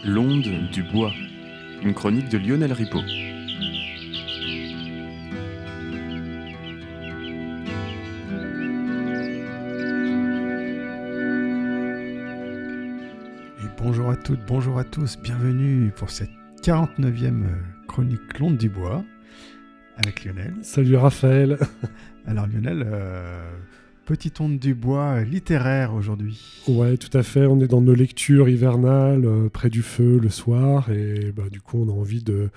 L'onde du bois, une chronique de Lionel Ripaud. Et bonjour à toutes, bonjour à tous, bienvenue pour cette 49e chronique L'onde du bois avec Lionel. Salut Raphaël. Alors Lionel, petite onde du bois littéraire aujourd'hui. Ouais, tout à fait, on est dans nos lectures hivernales, près du feu le soir, et du coup on a envie de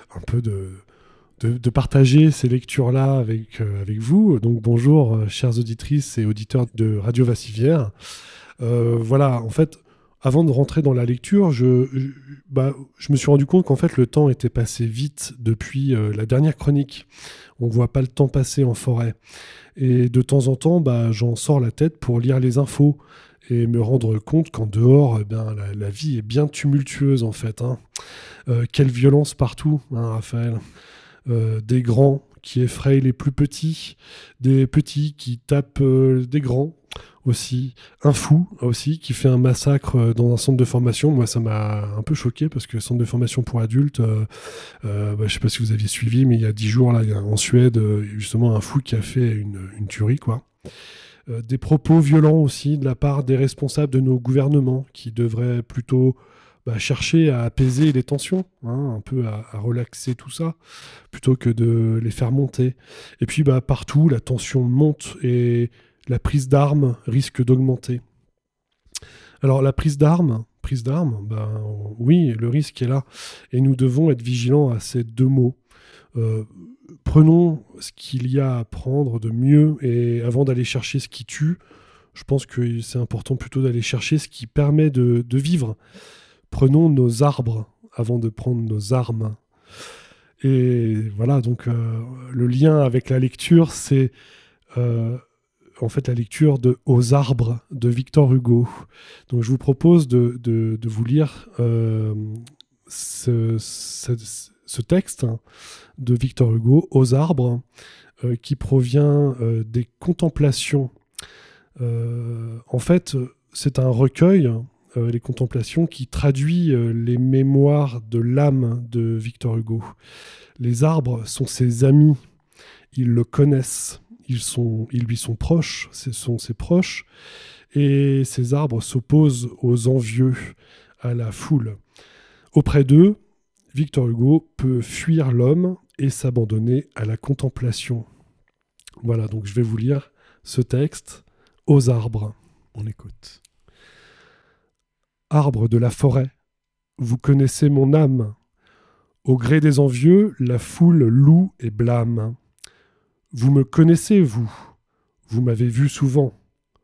partager ces lectures-là avec vous. Donc bonjour chères auditrices et auditeurs de Radio Vassivière. En fait, avant de rentrer dans la lecture, je me suis rendu compte qu'en fait le temps était passé vite depuis la dernière chronique. On ne voit pas le temps passer en forêt. Et de temps en temps, j'en sors la tête pour lire les infos et me rendre compte qu'en dehors, la vie est bien tumultueuse en fait. Quelle violence partout, Raphaël. Des grands qui effrayent les plus petits, des petits qui tapent des grands aussi, un fou aussi qui fait un massacre dans un centre de formation. Moi ça m'a un peu choqué parce que centre de formation pour adultes, je sais pas si vous aviez suivi, mais il y a 10 jours là, il y a en Suède justement un fou qui a fait une tuerie quoi. Des propos violents aussi de la part des responsables de nos gouvernements qui devraient plutôt chercher à apaiser les tensions, un peu à relaxer tout ça, plutôt que de les faire monter. Et puis partout, la tension monte et la prise d'armes risque d'augmenter. Alors la prise d'armes, oui, le risque est là. Et nous devons être vigilants à ces deux mots. Prenons ce qu'il y a à prendre de mieux, et avant d'aller chercher ce qui tue, je pense que c'est important plutôt d'aller chercher ce qui permet de vivre. Prenons nos arbres avant de prendre nos armes. Et voilà, donc le lien avec la lecture, c'est en fait la lecture de Aux arbres de Victor Hugo. Donc je vous propose de vous lire ce texte de Victor Hugo, Aux arbres, qui provient des Contemplations. En fait, c'est un recueil, les Contemplations, qui traduit les mémoires de l'âme de Victor Hugo. Les arbres sont ses amis, ils le connaissent, ils lui sont proches, ce sont ses proches, et ces arbres s'opposent aux envieux, à la foule. Auprès d'eux, Victor Hugo peut fuir l'homme et s'abandonner à la contemplation. Voilà, donc je vais vous lire ce texte, Aux arbres. On écoute. Arbres de la forêt, vous connaissez mon âme. Au gré des envieux, la foule loue et blâme. Vous me connaissez, vous m'avez vu souvent,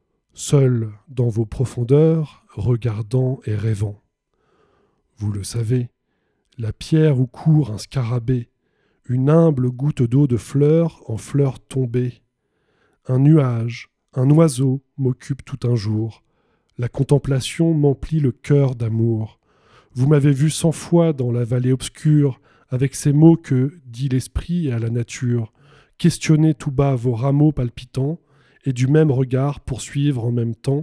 seul dans vos profondeurs, regardant et rêvant. Vous le savez, la pierre où court un scarabée, une humble goutte d'eau de fleurs en fleurs tombées. Un nuage, un oiseau m'occupe tout un jour. La contemplation m'emplit le cœur d'amour. Vous m'avez vu 100 fois dans la vallée obscure, avec ces mots que dit l'esprit à la nature, questionner tout bas vos rameaux palpitants, et du même regard poursuivre en même temps,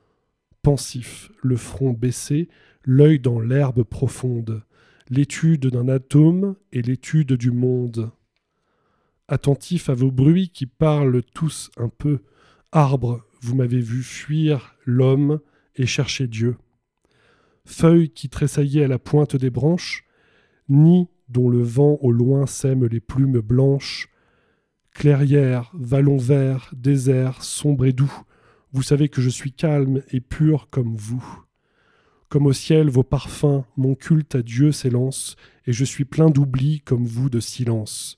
pensif, le front baissé, l'œil dans l'herbe profonde, l'étude d'un atome et l'étude du monde. Attentif à vos bruits qui parlent tous un peu, arbres, vous m'avez vu fuir l'homme et chercher Dieu. Feuilles qui tressaillaient à la pointe des branches, nids dont le vent au loin sème les plumes blanches, clairières, vallons verts, déserts, sombres et doux, vous savez que je suis calme et pur comme vous. Comme au ciel vos parfums, mon culte à Dieu s'élance, et je suis plein d'oubli comme vous de silence.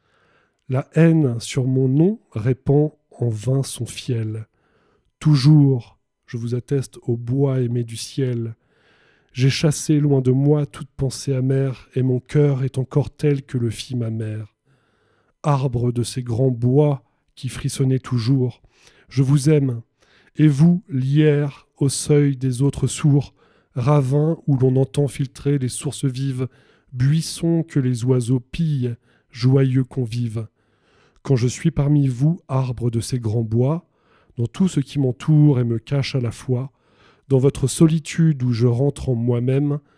La haine sur mon nom répand en vain son fiel. Toujours, je vous atteste au bois aimé du ciel. J'ai chassé loin de moi toute pensée amère, et mon cœur est encore tel que le fit ma mère. Arbre de ces grands bois qui frissonnez toujours, je vous aime, et vous, lierre au seuil des autres sourds, ravin où l'on entend filtrer les sources vives, buissons que les oiseaux pillent, joyeux convives. Quand je suis parmi vous, arbres de ces grands bois, dans tout ce qui m'entoure et me cache à la fois, dans votre solitude où je rentre en moi-même,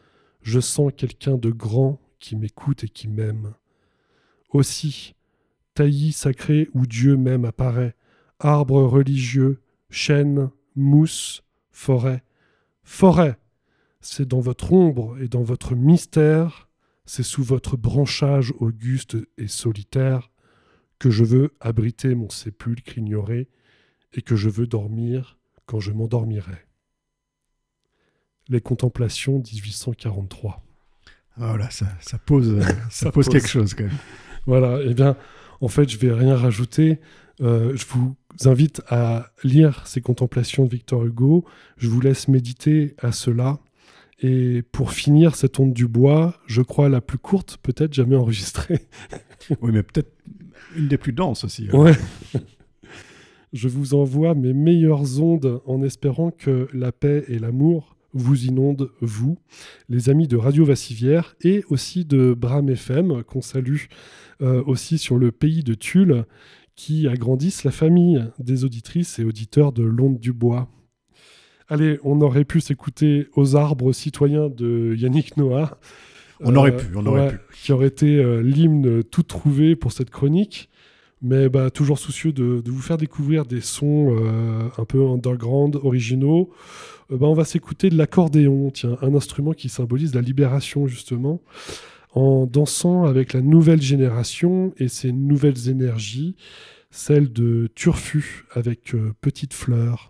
je sens quelqu'un de grand qui m'écoute et qui m'aime. Aussi, taillis sacré où Dieu même apparaît, arbre religieux, chêne, mousse, forêt. Forêt, c'est dans votre ombre et dans votre mystère, c'est sous votre branchage auguste et solitaire que je veux abriter mon sépulcre ignoré et que je veux dormir quand je m'endormirai. Les Contemplations 1843. Voilà, ça pose, ça pose quelque chose quand même. Voilà, eh bien, en fait, je vais rien rajouter. Je vous invite à lire ces Contemplations de Victor Hugo. Je vous laisse méditer à cela. Et pour finir cette onde du bois, je crois la plus courte, peut-être jamais enregistrée. Oui, mais peut-être une des plus denses aussi. Ouais. Je vous envoie mes meilleures ondes en espérant que la paix et l'amour vous inondent, vous, les amis de Radio Vassivière et aussi de Bram FM, qu'on salue aussi sur le pays de Tulle, qui agrandissent la famille des auditrices et auditeurs de l'onde du bois. Allez, on aurait pu s'écouter Aux arbres citoyens de Yannick Noah. On aurait pu. Qui aurait été l'hymne tout trouvé pour cette chronique. Mais toujours soucieux de vous faire découvrir des sons un peu underground, originaux. On va s'écouter de l'accordéon, tiens, un instrument qui symbolise la libération justement, en dansant avec la nouvelle génération et ses nouvelles énergies, celle de Turfu avec Petite Fleur.